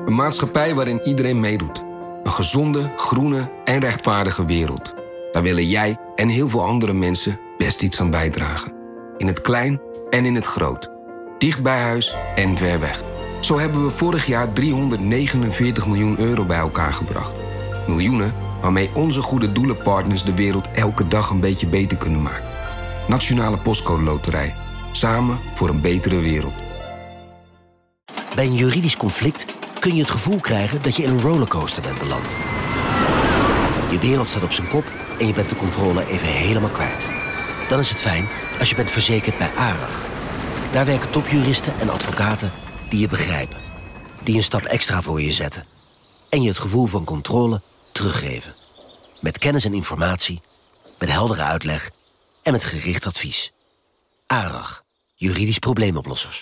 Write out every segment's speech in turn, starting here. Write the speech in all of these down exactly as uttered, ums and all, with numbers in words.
Een maatschappij waarin iedereen meedoet. Een gezonde, groene en rechtvaardige wereld. Daar willen jij en heel veel andere mensen best iets aan bijdragen. In het klein en in het groot. Dicht bij huis en ver weg. Zo hebben we vorig jaar driehonderdnegenenveertig miljoen euro bij elkaar gebracht. Miljoenen waarmee onze goede doelenpartners de wereld elke dag een beetje beter kunnen maken. Nationale Postcode Loterij. Samen voor een betere wereld. Bij een juridisch conflict kun je het gevoel krijgen dat je in een rollercoaster bent beland. Je wereld staat op zijn kop en je bent de controle even helemaal kwijt. Dan is het fijn als je bent verzekerd bij ARAG. Daar werken topjuristen en advocaten die je begrijpen. Die een stap extra voor je zetten. En je het gevoel van controle teruggeven. Met kennis en informatie, met heldere uitleg en met gericht advies. ARAG, juridisch probleemoplossers.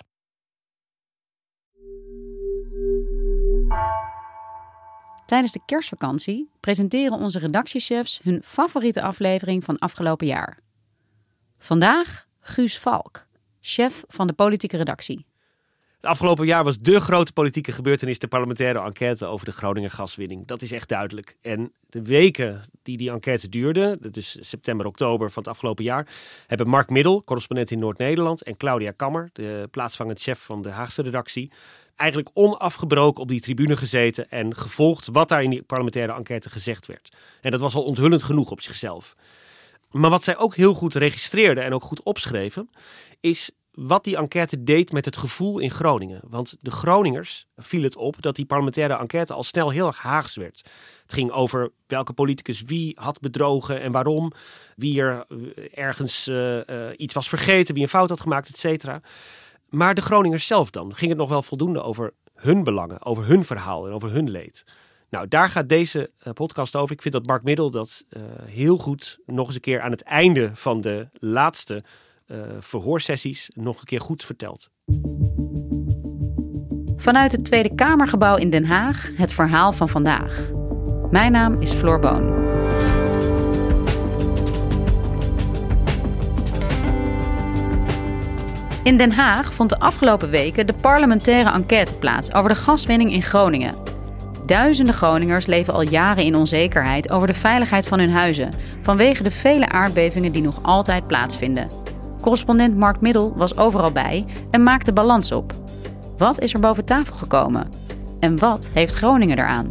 Tijdens de kerstvakantie presenteren onze redactiechefs hun favoriete aflevering van afgelopen jaar. Vandaag Guus Valk, chef van de politieke redactie. Het afgelopen jaar was dé grote politieke gebeurtenis de parlementaire enquête over de Groninger gaswinning. Dat is echt duidelijk. En de weken die die enquête duurde, dus september, oktober van het afgelopen jaar, hebben Mark Middel, correspondent in Noord-Nederland, en Claudia Kammer, de plaatsvangend chef van de Haagse redactie, eigenlijk onafgebroken op die tribune gezeten en gevolgd wat daar in die parlementaire enquête gezegd werd. En dat was al onthullend genoeg op zichzelf. Maar wat zij ook heel goed registreerden en ook goed opschreven, is wat die enquête deed met het gevoel in Groningen. Want de Groningers viel het op dat die parlementaire enquête al snel heel erg Haags werd. Het ging over welke politicus wie had bedrogen en waarom. Wie er ergens uh, uh, iets was vergeten, wie een fout had gemaakt, et cetera. Maar de Groningers zelf dan? Ging het nog wel voldoende over hun belangen, over hun verhaal en over hun leed? Nou, daar gaat deze uh, podcast over. Ik vind dat Mark Middel dat uh, heel goed nog eens een keer aan het einde van de laatste Uh, verhoorsessies nog een keer goed verteld. Vanuit het Tweede Kamergebouw in Den Haag het verhaal van vandaag. Mijn naam is Floor Boon. In Den Haag vond de afgelopen weken de parlementaire enquête plaats over de gaswinning in Groningen. Duizenden Groningers leven al jaren in onzekerheid over de veiligheid van hun huizen, vanwege de vele aardbevingen die nog altijd plaatsvinden. Correspondent Mark Middel was overal bij en maakte balans op. Wat is er boven tafel gekomen? En wat heeft Groningen eraan?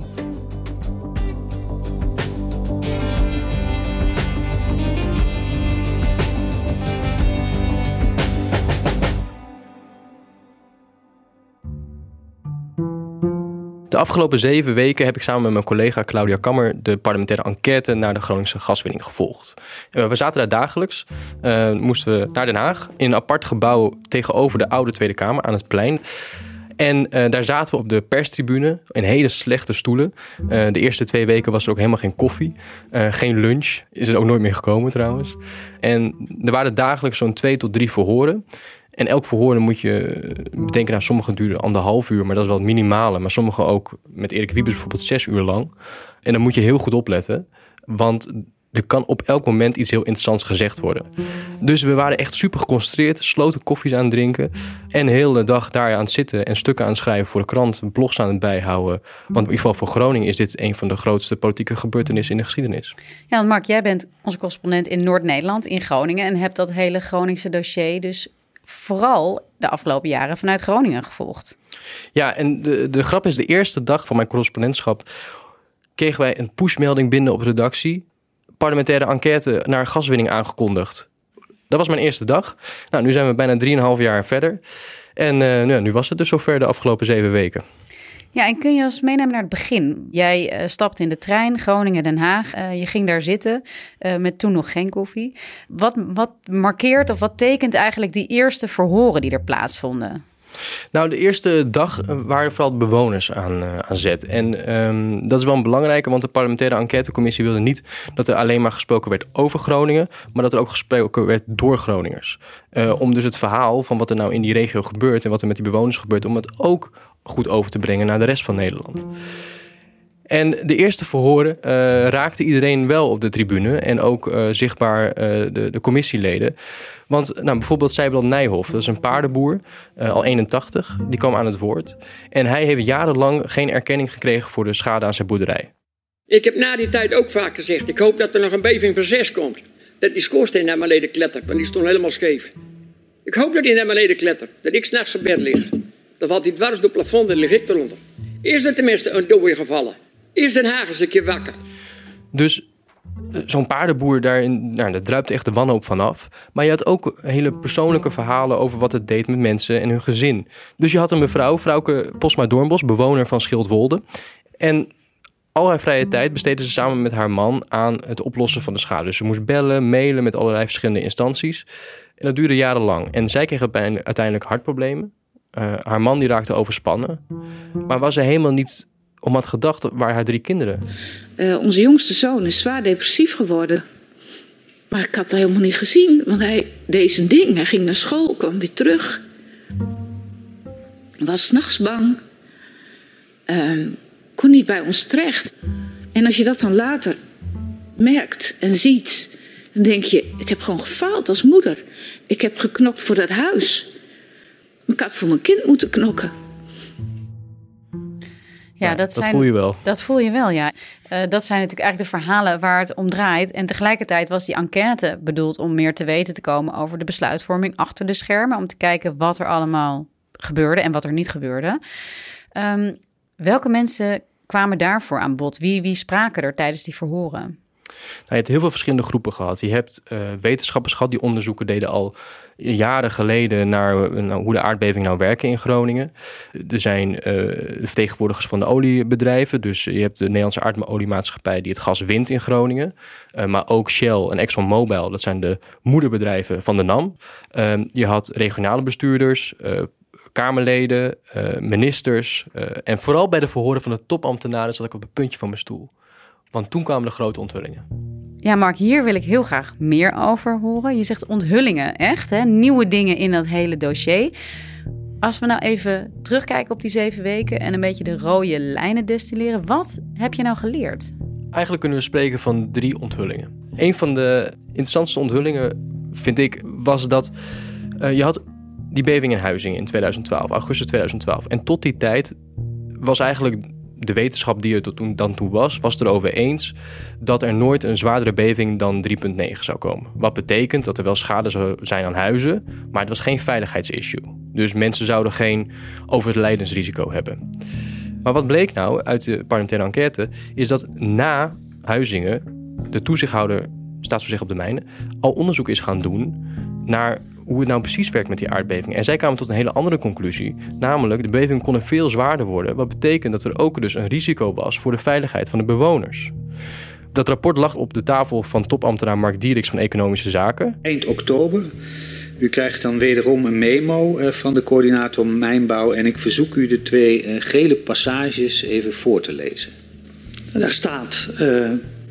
De afgelopen zeven weken heb ik samen met mijn collega Claudia Kammer de parlementaire enquête naar de Groningse gaswinning gevolgd. We zaten daar dagelijks, uh, moesten we naar Den Haag in een apart gebouw tegenover de oude Tweede Kamer aan het plein. En uh, daar zaten we op de perstribune in hele slechte stoelen. Uh, de eerste twee weken was er ook helemaal geen koffie, uh, geen lunch. Is er ook nooit meer gekomen trouwens. En er waren dagelijks zo'n twee tot drie verhoren. En elk verhoor moet je bedenken, nou, sommige duren anderhalf uur, maar dat is wel het minimale. Maar sommige ook, met Erik Wiebes bijvoorbeeld, zes uur lang. En dan moet je heel goed opletten, want er kan op elk moment iets heel interessants gezegd worden. Dus we waren echt super geconcentreerd, sloten koffies aan het drinken en de hele dag daar aan het zitten en stukken aan het schrijven voor de krant, blogs aan het bijhouden. Want in ieder geval voor Groningen is dit een van de grootste politieke gebeurtenissen in de geschiedenis. Ja, want Mark, jij bent onze correspondent in Noord-Nederland, in Groningen, en hebt dat hele Groningse dossier dus vooral de afgelopen jaren vanuit Groningen gevolgd. Ja, en de, de grap is, de eerste dag van mijn correspondentschap kregen wij een pushmelding binnen op de redactie. Parlementaire enquête naar gaswinning aangekondigd. Dat was mijn eerste dag. Nou, nu zijn we bijna drieënhalf jaar verder. En uh, nou, nu was het dus zover de afgelopen zeven weken. Ja, en kun je ons meenemen naar het begin? Jij uh, stapte in de trein, Groningen-Den Haag. Uh, je ging daar zitten, uh, met toen nog geen koffie. Wat, wat markeert of wat tekent eigenlijk die eerste verhoren die er plaatsvonden? Nou, de eerste dag waren vooral de bewoners aan, uh, aan zet. En um, dat is wel een belangrijke, want de parlementaire enquêtecommissie wilde niet dat er alleen maar gesproken werd over Groningen, maar dat er ook gesproken werd door Groningers. Uh, om dus het verhaal van wat er nou in die regio gebeurt en wat er met die bewoners gebeurt, om het ook goed over te brengen naar de rest van Nederland. En de eerste verhoren uh, raakte iedereen wel op de tribune en ook uh, zichtbaar uh, de, de commissieleden. Want nou, bijvoorbeeld Sijbrand Nijhoff, dat is een paardenboer, uh, al eenentachtig, die kwam aan het woord. En hij heeft jarenlang geen erkenning gekregen voor de schade aan zijn boerderij. Ik heb na die tijd ook vaak gezegd, ik hoop dat er nog een beving van zes komt. Dat die schoorsteen naar beneden klettert, want die stond helemaal scheef. Ik hoop dat hij naar beneden klettert, dat ik 's nachts op bed lig. Dan valt hij dwars door het plafond en lig ik eronder. Is er tenminste een dode gevallen? Is Den Haag eens een keer wakker? Dus zo'n paardenboer, daarin, nou, daar druipt echt de wanhoop vanaf. Maar je had ook hele persoonlijke verhalen over wat het deed met mensen en hun gezin. Dus je had een mevrouw, Frauke Posma-Doornbos, bewoner van Schildwolde. En al haar vrije tijd besteedde ze samen met haar man aan het oplossen van de schade. Dus ze moest bellen, mailen met allerlei verschillende instanties. En dat duurde jarenlang. En zij kreeg uiteindelijk hartproblemen. Uh, haar man die raakte overspannen. Maar was er helemaal niet om had gedacht waar haar drie kinderen. Uh, onze jongste zoon is zwaar depressief geworden. Maar ik had dat helemaal niet gezien. Want hij deed zijn ding. Hij ging naar school, kwam weer terug. Was 's nachts bang. Uh, kon niet bij ons terecht. En als je dat dan later merkt en ziet, dan denk je, ik heb gewoon gefaald als moeder. Ik heb geknokt voor dat huis. Ik had voor mijn kind moeten knokken. Ja, nou, dat, dat zijn, voel je wel. Dat voel je wel, ja. Uh, dat zijn natuurlijk eigenlijk de verhalen waar het om draait. En tegelijkertijd was die enquête bedoeld om meer te weten te komen over de besluitvorming achter de schermen. Om te kijken wat er allemaal gebeurde en wat er niet gebeurde. Um, welke mensen kwamen daarvoor aan bod? Wie, wie spraken er tijdens die verhoren? Nou, je hebt heel veel verschillende groepen gehad. Je hebt uh, wetenschappers gehad die onderzoeken deden al jaren geleden naar uh, nou, hoe de aardbevingen nou werken in Groningen. Er zijn uh, vertegenwoordigers van de oliebedrijven. Dus je hebt de Nederlandse aardoliemaatschappij die het gas wint in Groningen. Uh, maar ook Shell en ExxonMobil, dat zijn de moederbedrijven van de NAM. Uh, je had regionale bestuurders, uh, Kamerleden, uh, ministers. Uh, en vooral bij de verhoren van de topambtenaren zat ik op het puntje van mijn stoel. Want toen kwamen de grote onthullingen. Ja, Mark, hier wil ik heel graag meer over horen. Je zegt onthullingen, echt, hè? Nieuwe dingen in dat hele dossier. Als we nou even terugkijken op die zeven weken en een beetje de rode lijnen destilleren. Wat heb je nou geleerd? Eigenlijk kunnen we spreken van drie onthullingen. Een van de interessantste onthullingen, vind ik, was dat uh, je had die beving in Huizingen in tweeduizend twaalf, augustus tweeduizend twaalf. En tot die tijd was eigenlijk de wetenschap die er tot toen, dan toe was, was erover eens dat er nooit een zwaardere beving dan drie komma negen zou komen. Wat betekent dat er wel schade zou zijn aan huizen, maar het was geen veiligheidsissue. Dus mensen zouden geen overlijdensrisico hebben. Maar wat bleek nou uit de parlementaire enquête, is dat na Huizingen de toezichthouder, Staatstoezicht op de Mijnen, al onderzoek is gaan doen naar hoe het nou precies werkt met die aardbeving. En zij kwamen tot een hele andere conclusie. Namelijk, de beving kon veel zwaarder worden. Wat betekent dat er ook dus een risico was voor de veiligheid van de bewoners. Dat rapport lag op de tafel van topambtenaar Mark Dieriks van Economische Zaken. Eind oktober. U krijgt dan wederom een memo van de coördinator Mijnbouw. En ik verzoek u de twee gele passages even voor te lezen. Daar staat... Uh...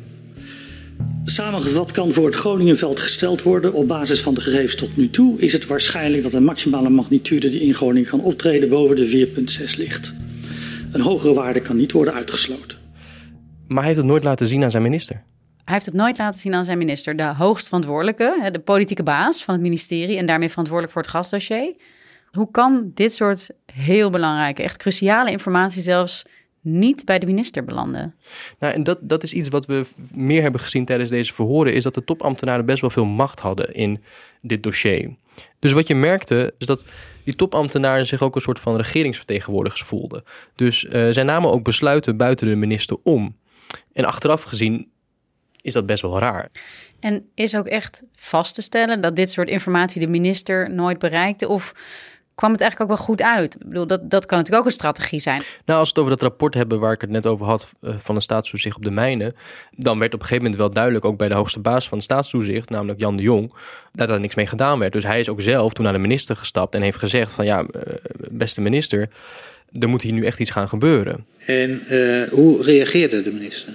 Samengevat kan voor het Groningenveld gesteld worden. Op basis van de gegevens tot nu toe is het waarschijnlijk dat de maximale magnitude die in Groningen kan optreden boven de vier komma zes ligt. Een hogere waarde kan niet worden uitgesloten. Maar hij heeft het nooit laten zien aan zijn minister. Hij heeft het nooit laten zien aan zijn minister. De hoogstverantwoordelijke, de politieke baas van het ministerie en daarmee verantwoordelijk voor het gasdossier. Hoe kan dit soort heel belangrijke, echt cruciale informatie zelfs niet bij de minister belanden? Nou, en dat, dat is iets wat we meer hebben gezien tijdens deze verhoren, is dat de topambtenaren best wel veel macht hadden in dit dossier. Dus wat je merkte, is dat die topambtenaren zich ook een soort van regeringsvertegenwoordigers voelden. Dus uh, zij namen ook besluiten buiten de minister om. En achteraf gezien is dat best wel raar. En is ook echt vast te stellen dat dit soort informatie de minister nooit bereikte? Of kwam het eigenlijk ook wel goed uit? Ik bedoel, dat, dat kan natuurlijk ook een strategie zijn. Nou, als we het over dat rapport hebben waar ik het net over had uh, van de Staatstoezicht op de Mijnen, dan werd op een gegeven moment wel duidelijk, ook bij de hoogste baas van de Staatstoezicht, namelijk Jan de Jong, dat er niks mee gedaan werd. Dus hij is ook zelf toen naar de minister gestapt en heeft gezegd van ja, uh, beste minister, er moet hier nu echt iets gaan gebeuren. En uh, hoe reageerde de minister?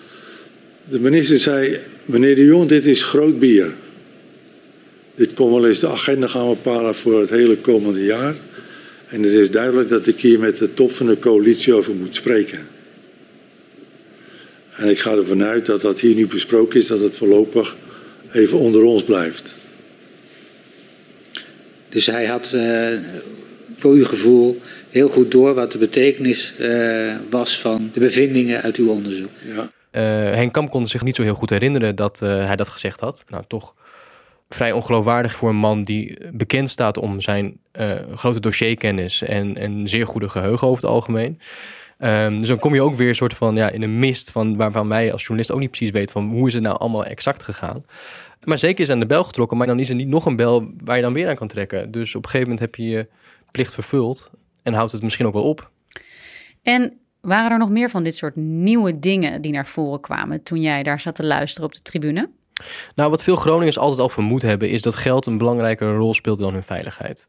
De minister zei, meneer de Jong, dit is groot bier. Dit kon wel eens de agenda gaan bepalen voor het hele komende jaar. En het is duidelijk dat ik hier met de top van de coalitie over moet spreken. En ik ga ervan uit dat dat hier nu besproken is, dat het voorlopig even onder ons blijft. Dus hij had uh, voor uw gevoel heel goed door wat de betekenis uh, was van de bevindingen uit uw onderzoek. Ja. Uh, Henk Kamp kon zich niet zo heel goed herinneren dat uh, hij dat gezegd had. Nou, toch vrij ongeloofwaardig voor een man die bekend staat om zijn uh, grote dossierkennis en een zeer goede geheugen over het algemeen. Um, dus dan kom je ook weer een soort van ja, in een mist van waarvan wij als journalist ook niet precies weten van hoe is het nou allemaal exact gegaan. Maar zeker is aan de bel getrokken, maar dan is er niet nog een bel waar je dan weer aan kan trekken. Dus op een gegeven moment heb je je plicht vervuld en houdt het misschien ook wel op. En waren er nog meer van dit soort nieuwe dingen die naar voren kwamen toen jij daar zat te luisteren op de tribune? Nou, wat veel Groningers altijd al vermoed hebben is dat geld een belangrijkere rol speelt dan hun veiligheid.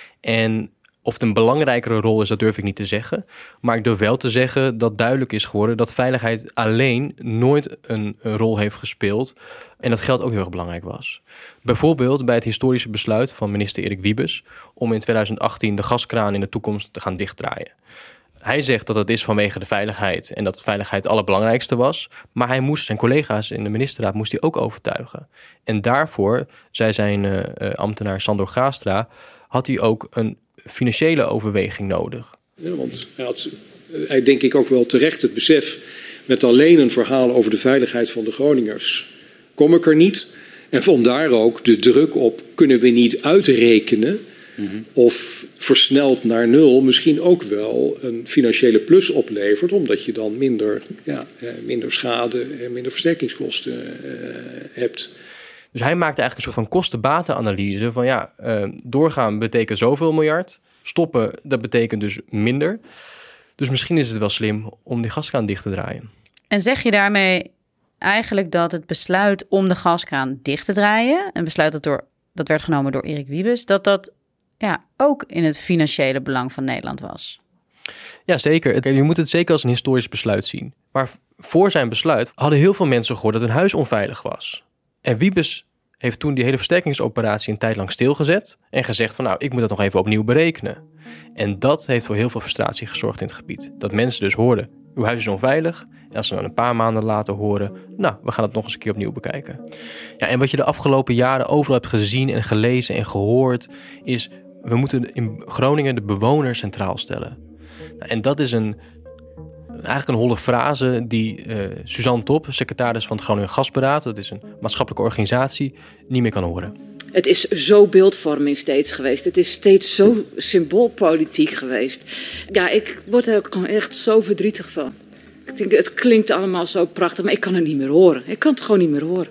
En of het een belangrijkere rol is, dat durf ik niet te zeggen. Maar ik durf wel te zeggen dat duidelijk is geworden dat veiligheid alleen nooit een, een rol heeft gespeeld. En dat geld ook heel erg belangrijk was. Bijvoorbeeld bij het historische besluit van minister Erik Wiebes om in twintig achttien de gaskraan in de toekomst te gaan dichtdraaien. Hij zegt dat het is vanwege de veiligheid en dat veiligheid het allerbelangrijkste was. Maar hij moest zijn collega's in de ministerraad moest hij ook overtuigen. En daarvoor, zei zijn uh, ambtenaar Sandor Gaastra, had hij ook een financiële overweging nodig. Ja, want hij had, hij denk ik ook wel terecht het besef, met alleen een verhaal over de veiligheid van de Groningers kom ik er niet. En vandaar ook de druk op, kunnen we niet uitrekenen mm-hmm. of versneld naar nul misschien ook wel een financiële plus oplevert, omdat je dan minder, ja, minder schade en minder versterkingskosten uh, hebt. Dus hij maakte eigenlijk een soort van kosten-batenanalyse van ja, uh, doorgaan betekent zoveel miljard, stoppen dat betekent dus minder. Dus misschien is het wel slim om die gaskraan dicht te draaien. En zeg je daarmee eigenlijk dat het besluit om de gaskraan dicht te draaien, een besluit dat, door, dat werd genomen door Erik Wiebes, dat dat ja, ook in het financiële belang van Nederland was? Ja, zeker. Je moet het zeker als een historisch besluit zien. Maar voor zijn besluit hadden heel veel mensen gehoord dat hun huis onveilig was. En Wiebes heeft toen die hele versterkingsoperatie een tijd lang stilgezet en gezegd van nou, ik moet dat nog even opnieuw berekenen. En dat heeft voor heel veel frustratie gezorgd in het gebied. Dat mensen dus hoorden, uw huis is onveilig. En als ze dan een paar maanden later horen, nou, we gaan het nog eens een keer opnieuw bekijken. Ja, en wat je de afgelopen jaren overal hebt gezien en gelezen en gehoord, is we moeten in Groningen de bewoner centraal stellen. Nou, en dat is een eigenlijk een holle frase die uh, Suzanne Top, secretaris van het Groningen Gasberaad, dat is een maatschappelijke organisatie, niet meer kan horen. Het is zo beeldvorming steeds geweest. Het is steeds zo symboolpolitiek geweest. Ja, ik word er ook gewoon echt zo verdrietig van. Ik denk, het klinkt allemaal zo prachtig, maar ik kan het niet meer horen. Ik kan het gewoon niet meer horen.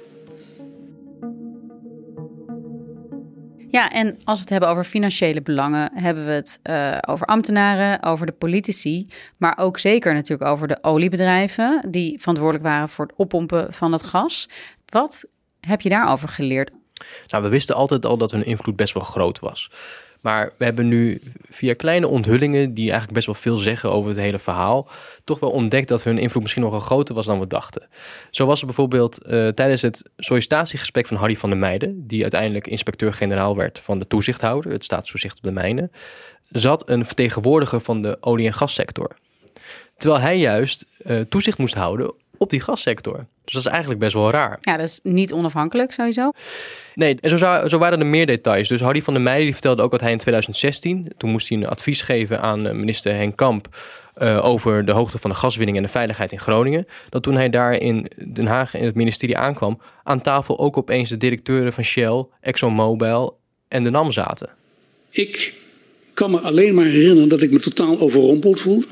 Ja, en als we het hebben over financiële belangen, hebben we het uh, over ambtenaren, over de politici, maar ook zeker natuurlijk over de oliebedrijven die verantwoordelijk waren voor het oppompen van het gas. Wat heb je daarover geleerd? Nou, we wisten altijd al dat hun invloed best wel groot was. Maar we hebben nu via kleine onthullingen die eigenlijk best wel veel zeggen over het hele verhaal, toch wel ontdekt dat hun invloed misschien nogal groter was dan we dachten. Zo was er bijvoorbeeld uh, tijdens het sollicitatiegesprek van Harry van der Meijden, die uiteindelijk inspecteur-generaal werd van de toezichthouder, het staatstoezicht op de mijnen, zat een vertegenwoordiger van de olie- en gassector. Terwijl hij juist uh, toezicht moest houden op die gassector. Dus dat is eigenlijk best wel raar. Ja, dat is niet onafhankelijk sowieso. Nee, en zo, zou, zo waren er meer details. Dus Harry van der Meijden die vertelde ook dat hij in twintig zestien... toen moest hij een advies geven aan minister Henk Kamp Uh, over de hoogte van de gaswinning en de veiligheid in Groningen. Dat toen hij daar in Den Haag in het ministerie aankwam, aan tafel ook opeens de directeuren van Shell, ExxonMobil en de NAM zaten. Ik kan me alleen maar herinneren dat ik me totaal overrompeld voelde.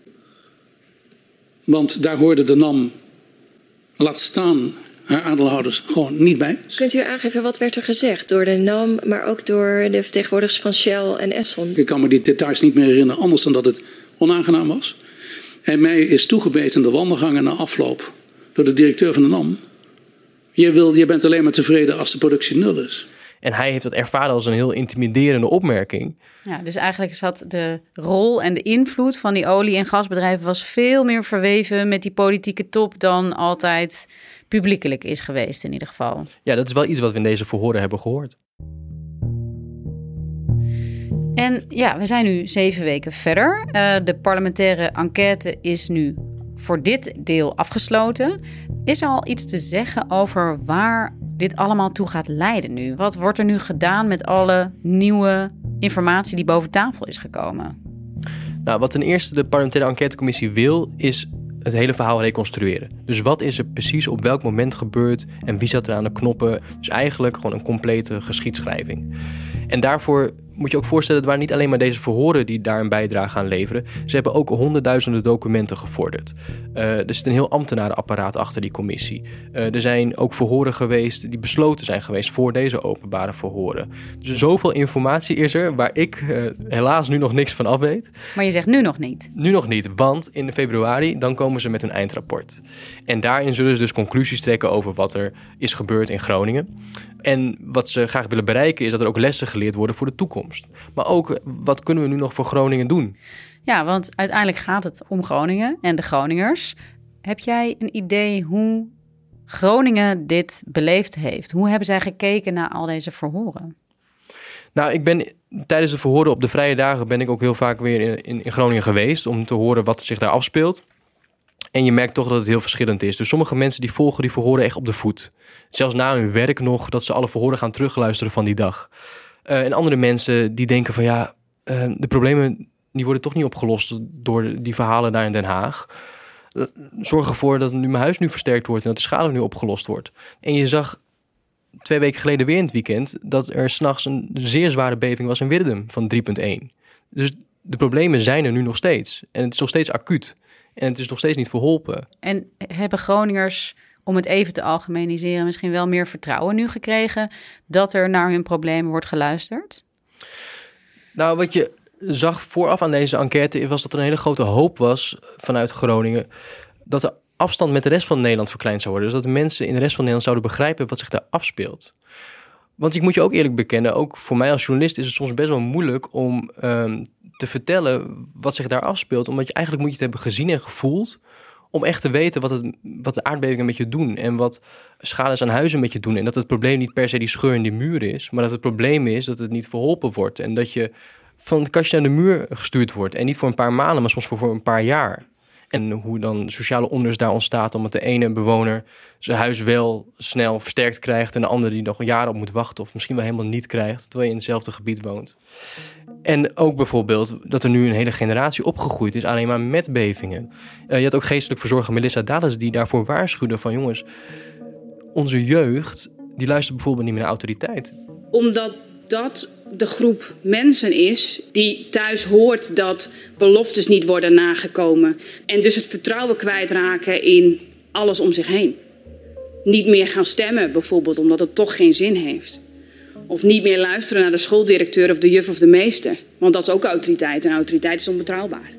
Want daar hoorde de NAM, laat staan haar aandeelhouders, gewoon niet bij. Kunt u aangeven wat werd er gezegd door de NAM, maar ook door de vertegenwoordigers van Shell en Exxon? Ik kan me die details niet meer herinneren, anders dan dat het onaangenaam was. En mij is toegebeten de wandelgangen na afloop door de directeur van de NAM. Je, wil, je bent alleen maar tevreden als de productie nul is. En hij heeft dat ervaren als een heel intimiderende opmerking. Ja, dus eigenlijk zat de rol en de invloed van die olie- en gasbedrijven was veel meer verweven met die politieke top dan altijd publiekelijk is geweest in ieder geval. Ja, dat is wel iets wat we in deze verhoren hebben gehoord. En ja, we zijn nu zeven weken verder. Uh, de parlementaire enquête is nu voor dit deel afgesloten. Is er al iets te zeggen over waar dit allemaal toe gaat leiden nu? Wat wordt er nu gedaan met alle nieuwe informatie die boven tafel is gekomen? Nou, wat ten eerste de parlementaire enquêtecommissie wil, is het hele verhaal reconstrueren. Dus wat is er precies op welk moment gebeurd en wie zat er aan de knoppen? Dus eigenlijk gewoon een complete geschiedschrijving. En daarvoor moet je ook voorstellen, het waren niet alleen maar deze verhoren die daar een bijdrage aan leveren. Ze hebben ook honderdduizenden documenten gevorderd. Uh, er zit een heel ambtenarenapparaat achter die commissie. Uh, er zijn ook verhoren geweest die besloten zijn geweest voor deze openbare verhoren. Dus zoveel informatie is er waar ik uh, helaas nu nog niks van af weet. Maar je zegt nu nog niet? Nu nog niet, want in februari dan komen ze met hun eindrapport. En daarin zullen ze dus conclusies trekken over wat er is gebeurd in Groningen. En wat ze graag willen bereiken is dat er ook lessen geleerd worden voor de toekomst. Maar ook, wat kunnen we nu nog voor Groningen doen? Ja, want uiteindelijk gaat het om Groningen en de Groningers. Heb jij een idee hoe Groningen dit beleefd heeft? Hoe hebben zij gekeken naar al deze verhoren? Nou, ik ben tijdens de verhoren op de vrije dagen ben ik ook heel vaak weer in, in, in Groningen geweest om te horen wat zich daar afspeelt. En je merkt toch dat het heel verschillend is. Dus sommige mensen die volgen die verhoren echt op de voet. Zelfs na hun werk nog, dat ze alle verhoren gaan terugluisteren van die dag. Uh, en andere mensen die denken van ja, uh, de problemen die worden toch niet opgelost door die verhalen daar in Den Haag. Uh, zorg ervoor dat nu mijn huis nu versterkt wordt en dat de schade nu opgelost wordt. En je zag twee weken geleden weer in het weekend dat er 's nachts een zeer zware beving was in Wirdum van drie komma één. Dus de problemen zijn er nu nog steeds. En het is nog steeds acuut. En het is nog steeds niet verholpen. En hebben Groningers, om het even te algemeniseren, misschien wel meer vertrouwen nu gekregen dat er naar hun problemen wordt geluisterd? Nou, wat je zag vooraf aan deze enquête was dat er een hele grote hoop was vanuit Groningen dat de afstand met de rest van Nederland verkleind zou worden. Dus dat de mensen in de rest van Nederland zouden begrijpen wat zich daar afspeelt. Want ik moet je ook eerlijk bekennen, ook voor mij als journalist is het soms best wel moeilijk om um, te vertellen wat zich daar afspeelt. Omdat je eigenlijk moet je het hebben gezien en gevoeld om echt te weten wat, het, wat de aardbevingen met je doen en wat schades aan huizen met je doen. En dat het probleem niet per se die scheur in die muur is, maar dat het probleem is dat het niet verholpen wordt. En dat je van het kastje naar de muur gestuurd wordt. En niet voor een paar maanden, maar soms voor, voor een paar jaar. En hoe dan sociale onrust daar ontstaat omdat de ene bewoner zijn huis wel snel versterkt krijgt en de andere die nog jaren op moet wachten of misschien wel helemaal niet krijgt, terwijl je in hetzelfde gebied woont. En ook bijvoorbeeld dat er nu een hele generatie opgegroeid is alleen maar met bevingen. Uh, je had ook geestelijk verzorger Melissa Dallas die daarvoor waarschuwde van jongens, onze jeugd die luistert bijvoorbeeld niet meer naar autoriteit. Omdat dat de groep mensen is die thuis hoort dat beloftes niet worden nagekomen. En dus het vertrouwen kwijtraken in alles om zich heen. Niet meer gaan stemmen bijvoorbeeld omdat het toch geen zin heeft. Of niet meer luisteren naar de schooldirecteur of de juf of de meester. Want dat is ook autoriteit en autoriteit is onbetrouwbaar.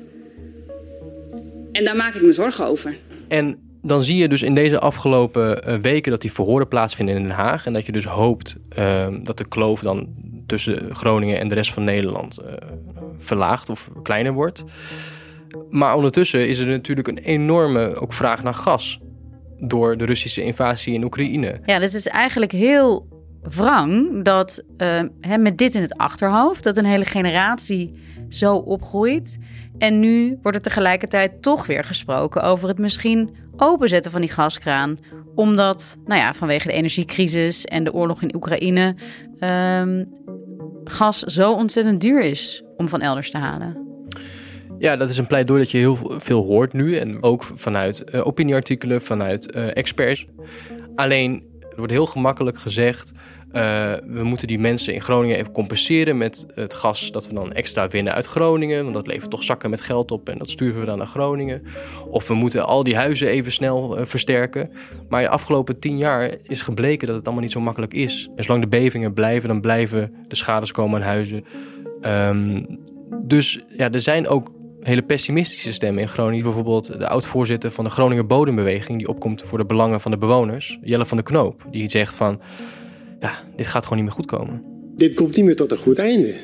En daar maak ik me zorgen over. En dan zie je dus in deze afgelopen uh, weken dat die verhoren plaatsvinden in Den Haag. En dat je dus hoopt uh, dat de kloof dan tussen Groningen en de rest van Nederland uh, verlaagt of kleiner wordt. Maar ondertussen is er natuurlijk een enorme ook vraag naar gas door de Russische invasie in Oekraïne. Ja, dit is eigenlijk heel wrang dat uh, hè, met dit in het achterhoofd, dat een hele generatie zo opgroeit. En nu wordt er tegelijkertijd toch weer gesproken over het misschien openzetten van die gaskraan. Omdat, nou ja, vanwege de energiecrisis en de oorlog in Oekraïne um, gas zo ontzettend duur is om van elders te halen. Ja, dat is een pleidooi dat je heel veel hoort nu. En ook vanuit uh, opinieartikelen, vanuit uh, experts. Alleen, er wordt heel gemakkelijk gezegd, Uh, we moeten die mensen in Groningen even compenseren met het gas dat we dan extra winnen uit Groningen. Want dat levert toch zakken met geld op en dat sturen we dan naar Groningen. Of we moeten al die huizen even snel uh, versterken. Maar de afgelopen tien jaar is gebleken dat het allemaal niet zo makkelijk is. En zolang de bevingen blijven, dan blijven de schades komen aan huizen. Um, dus ja, er zijn ook hele pessimistische stemmen in Groningen. Bijvoorbeeld de oud-voorzitter van de Groninger Bodembeweging, die opkomt voor de belangen van de bewoners, Jelle van de Knoop. Die zegt van, ja, dit gaat gewoon niet meer goed komen. Dit komt niet meer tot een goed einde.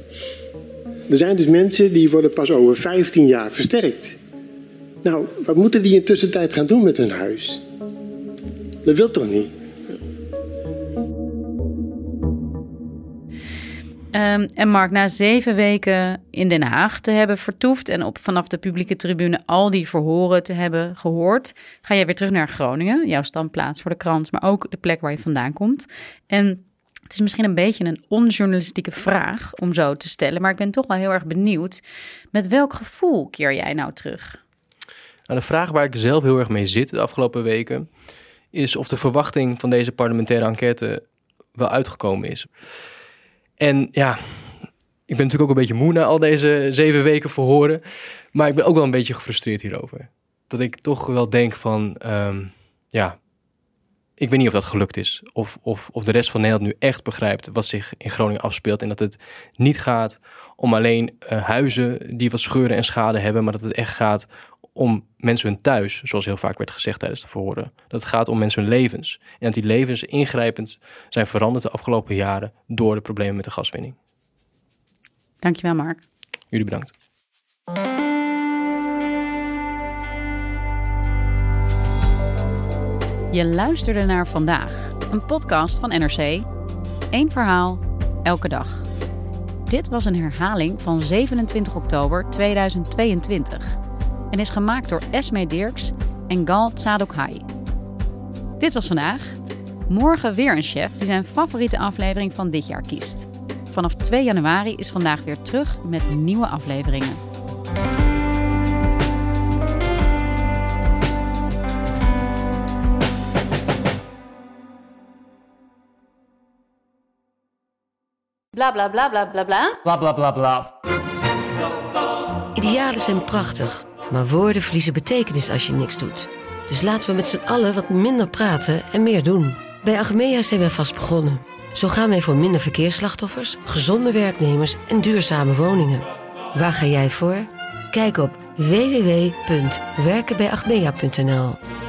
Er zijn dus mensen die worden pas over vijftien jaar versterkt. Nou, wat moeten die in de tussentijd gaan doen met hun huis? Dat wil toch niet? Um, en Mark, na zeven weken in Den Haag te hebben vertoefd en op vanaf de publieke tribune al die verhoren te hebben gehoord, ga jij weer terug naar Groningen, jouw standplaats voor de krant, maar ook de plek waar je vandaan komt. En het is misschien een beetje een onjournalistieke vraag om zo te stellen, maar ik ben toch wel heel erg benieuwd. Met welk gevoel keer jij nou terug? Nou, de vraag waar ik zelf heel erg mee zit de afgelopen weken is of de verwachting van deze parlementaire enquête wel uitgekomen is. En ja, ik ben natuurlijk ook een beetje moe na al deze zeven weken verhoren. Maar ik ben ook wel een beetje gefrustreerd hierover. Dat ik toch wel denk van, um, ja, ik weet niet of dat gelukt is. Of, of, of de rest van Nederland nu echt begrijpt wat zich in Groningen afspeelt. En dat het niet gaat om alleen uh, huizen die wat scheuren en schade hebben. Maar dat het echt gaat om mensen hun thuis, zoals heel vaak werd gezegd tijdens de verhoren. Dat het gaat om mensen hun levens. En dat die levens ingrijpend zijn veranderd de afgelopen jaren door de problemen met de gaswinning. Dankjewel, Mark. Jullie bedankt. Je luisterde naar Vandaag, een podcast van N R C. Eén verhaal, elke dag. Dit was een herhaling van zevenentwintig oktober tweeduizend tweeëntwintig... en is gemaakt door Esme Dirks en Gal Tsadokhai. Dit was Vandaag. Morgen weer een chef die zijn favoriete aflevering van dit jaar kiest. Vanaf twee januari is Vandaag weer terug met nieuwe afleveringen. Bla bla bla bla bla bla. Bla bla bla bla. Idealen zijn prachtig, maar woorden verliezen betekenis als je niks doet. Dus laten we met z'n allen wat minder praten en meer doen. Bij Achmea zijn wij vast begonnen. Zo gaan wij voor minder verkeersslachtoffers, gezonde werknemers en duurzame woningen. Waar ga jij voor? Kijk op w w w punt werken bij achmea punt n l.